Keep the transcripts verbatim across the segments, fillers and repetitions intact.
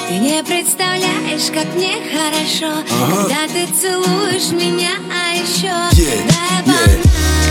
Ты не представляешь, как мне хорошо, ага. Когда ты целуешь меня, а еще yeah, yeah.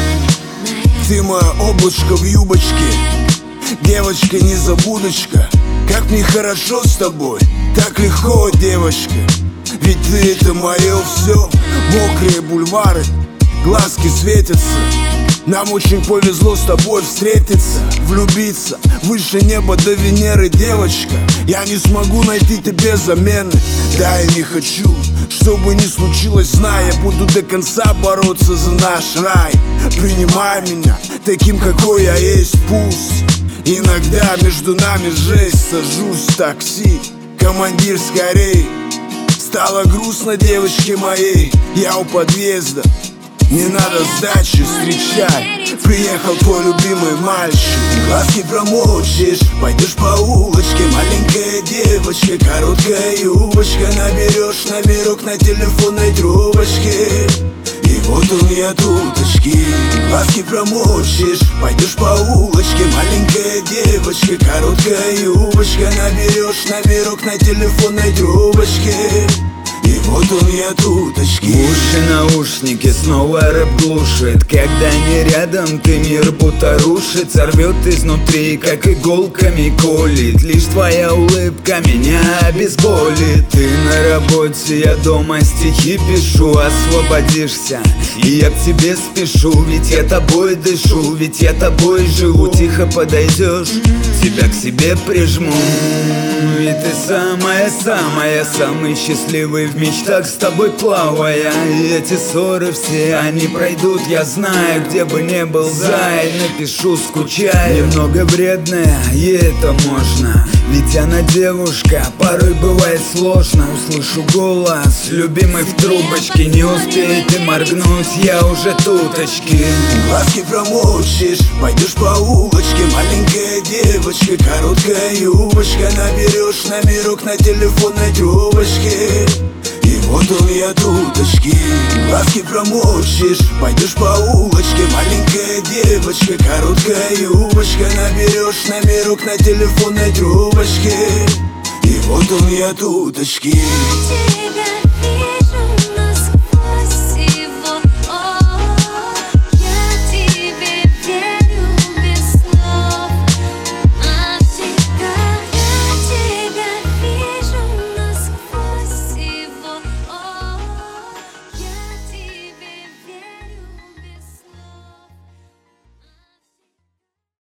Ты мое облачко в юбочке, девочка незабудочка. Как мне хорошо с тобой, так легко, девочка. Ведь ты это мое все. Мокрые бульвары, глазки светятся. Нам очень повезло с тобой встретиться, влюбиться выше неба до Венеры, девочка. Я не смогу найти тебе замены. Да, я не хочу, что бы ни случилось, знай, я буду до конца бороться за наш рай. Принимай меня таким, какой я есть, пусть иногда между нами жесть. Сажусь в такси, командир, скорей. Стало грустно, девочке моей, я у подъезда. Не надо сдачи, встречай, приехал твой любимый мальчик. Глазки промочишь, пойдешь по улочке. Маленькая девочка, короткая юбочка. Наберешь номерок на телефонной трубочке. И вот он я туточки. Глазки промочишь, пойдешь по улочке. Маленькая девочка, короткая юбочка. Наберешь номерок на телефонной трубочке. И вот он я туточки. Уши, наушники, снова рэп глушит. Когда не рядом, ты мир будто рушит. Сорвет изнутри, как иголками колит. Лишь твоя улыбка меня обезболит. Ты на работе, я дома стихи пишу. Освободишься, и я к тебе спешу. Ведь я тобой дышу, ведь я тобой живу. Тихо подойдешь, тебя к себе прижму. И ты самая-самая, самый счастливый в мечтах с тобой плавая. И эти ссоры все, они пройдут, я знаю. Где бы не был, зай, напишу, скучаю. Немного вредная, и это можно. Ведь она девушка, порой бывает сложно. Услышу голос, любимый в трубочке. Не успеет ты моргнуть, я уже туточки. Глазки промочишь, пойдешь по улочке. Маленькая девочка, короткая юбочка. Наберешь номерок на телефонной трубочке. И вот он я туточки. Глазки промочишь, пойдешь по улочке. Маленькая девочка, короткая юбочка. Наберешь номерок на телефонной трубочке. И вот он я туточки. Я тебя